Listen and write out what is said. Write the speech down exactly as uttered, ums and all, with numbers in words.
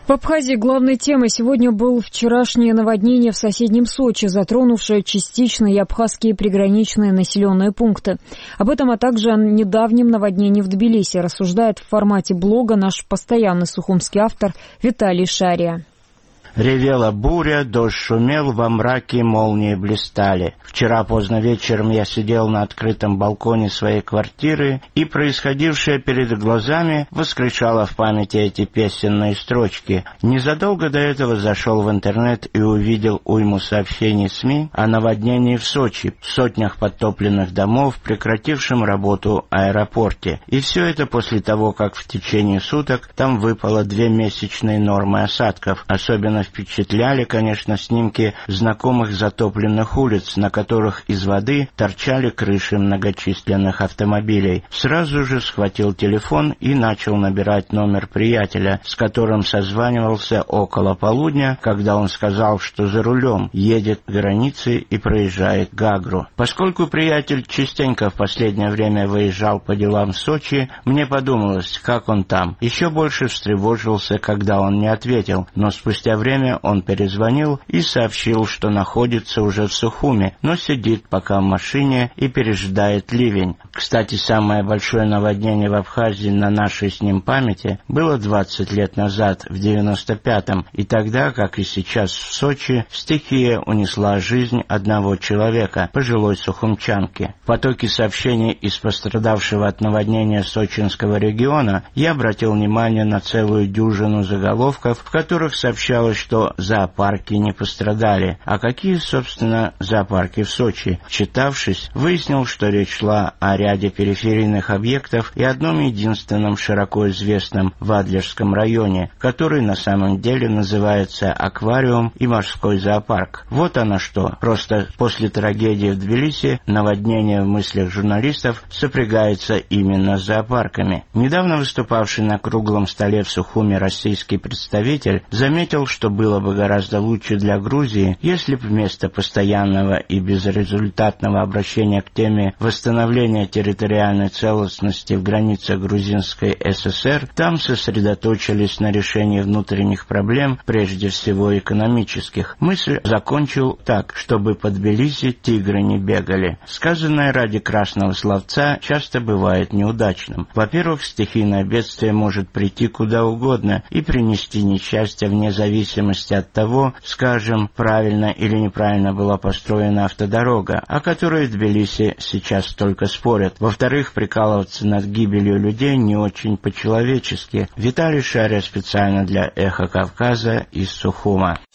В Абхазии главной темой сегодня было вчерашнее наводнение в соседнем Сочи, затронувшее частично и абхазские приграничные населенные пункты. Об этом, а также о недавнем наводнении в Тбилиси рассуждает в формате блога наш постоянный сухумский автор Виталий Шария. Ревела буря, дождь шумел, во мраке молнии блистали. Вчера поздно вечером я сидел на открытом балконе своей квартиры, и происходившее перед глазами воскрешало в памяти эти песенные строчки. Незадолго до этого зашел в интернет и увидел уйму сообщений СМИ о наводнении в Сочи, сотнях подтопленных домов, прекратившем работу аэропорте. И все это после того, как в течение суток там выпало две месячные нормы осадков. Особенно впечатляли, конечно, снимки знакомых затопленных улиц, на которых из воды торчали крыши многочисленных автомобилей. Сразу же схватил телефон и начал набирать номер приятеля, с которым созванивался около полудня, когда он сказал, что за рулем едет к границе и проезжает Гагру. Поскольку приятель частенько в последнее время выезжал по делам в Сочи, мне подумалось, как он там. Еще больше встревожился, когда он не ответил, но спустя время он перезвонил и сообщил, что находится уже в Сухуми, но сидит пока в машине и пережидает ливень. Кстати, самое большое наводнение в Абхазии на нашей с ним памяти было двадцать лет назад, в девяносто пятом, и тогда, как и сейчас в Сочи, стихия унесла жизнь одного человека, пожилой сухумчанки. В потоке сообщений из пострадавшего от наводнения сочинского региона я обратил внимание на целую дюжину заголовков, в которых сообщалось, что зоопарки не пострадали. А какие, собственно, зоопарки в Сочи? Читавшись, выяснил, что речь шла о ряде периферийных объектов и одном единственном широко известном в Адлерском районе, который на самом деле называется аквариум и морской зоопарк. Вот оно что. Просто после трагедии в Тбилиси наводнение в мыслях журналистов сопрягается именно с зоопарками. Недавно выступавший на круглом столе в Сухуми российский представитель заметил, что было бы гораздо лучше для Грузии, если бы вместо постоянного и безрезультатного обращения к теме восстановления территориальной целостности в границах Грузинской ССР там сосредоточились на решении внутренних проблем, прежде всего экономических. Мысль закончил так, чтобы под Тбилиси тигры не бегали. Сказанное ради красного словца часто бывает неудачным. Во-первых, стихийное бедствие может прийти куда угодно и принести несчастье вне зависимости от того, скажем, правильно или неправильно была построена автодорога, о которой в Тбилиси сейчас только спорят. Во-вторых, прикалываться над гибелью людей не очень по-человечески. Виталий Шария специально для «Эхо Кавказа» из Сухума.